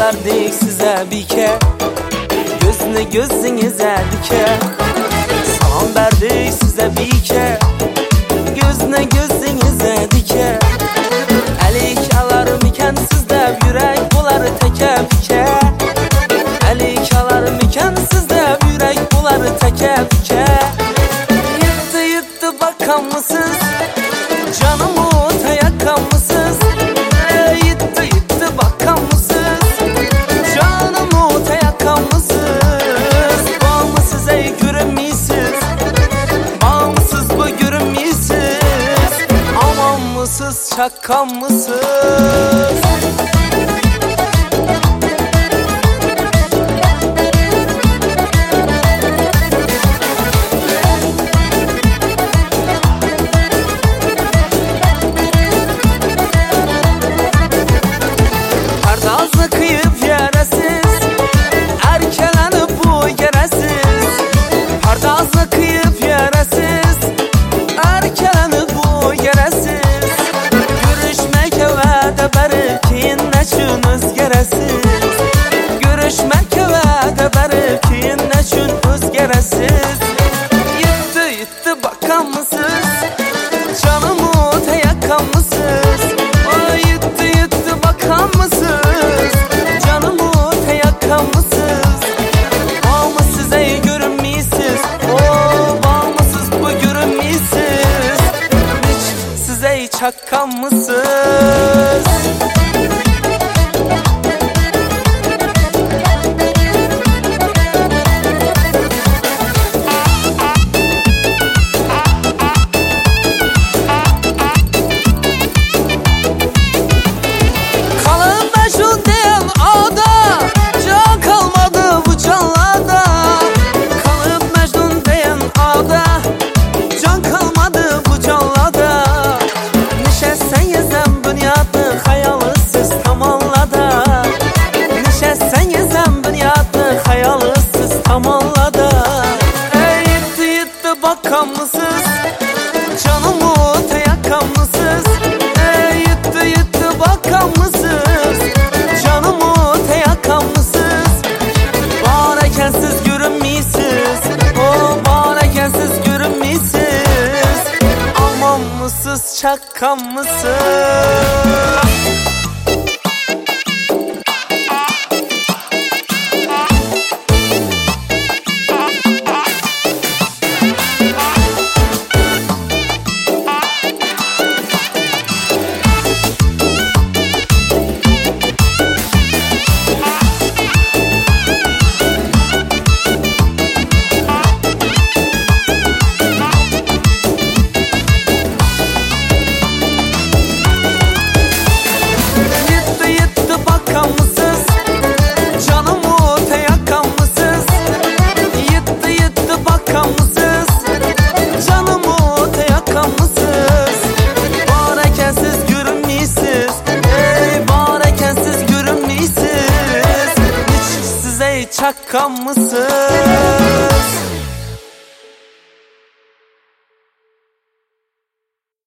verdik size bir ke, gözünü gözünüze dike. Salam verdik size bir ke, gözünü gözünüze dike. Əlik alarmıken sizde yürek bular teke pike. Əlik alarmıken sizde yürek bular teke pike. Yıttı yıttı bakan mısınız? Canımı tayakan mısınız? Yıttı yıttı bakan mısınız? Canımı tayakan mısınız? Bağımsız ey görünmüyorsunuz, bağımsız bu görünmüyorsunuz. Aman mısınız, çakan mısınız? Pardazını kıyıp yeresiz, erkelenip bu yeresiz. Pardazını kıyıp yeresiz, erkelenip bu yeresiz. Görüşmek evde berkin neçün özgeresiz. Görüşmek evde berkin neçün özgeresiz. Yıttı yıttı bakan mısınız? Canımı teyakan mısınız? Yıttı yıttı bakan mısınız? Canımı teyakan mısınız? Bağımsız ey görünmüyorsunuz, bağımsız bu görünmüyorsunuz. Hiç size çakan mısınız? Yıttı yıttı bakan mısınız? Canımı teyakan mısınız? Yıttı yıttı bakan mısınız? Canımı teyakan mısınız? Bağırken siz görünmüyorsunuz, bağırken siz görünmüyorsunuz. Aman mısınız, çakan mısınız? Çakan mısın?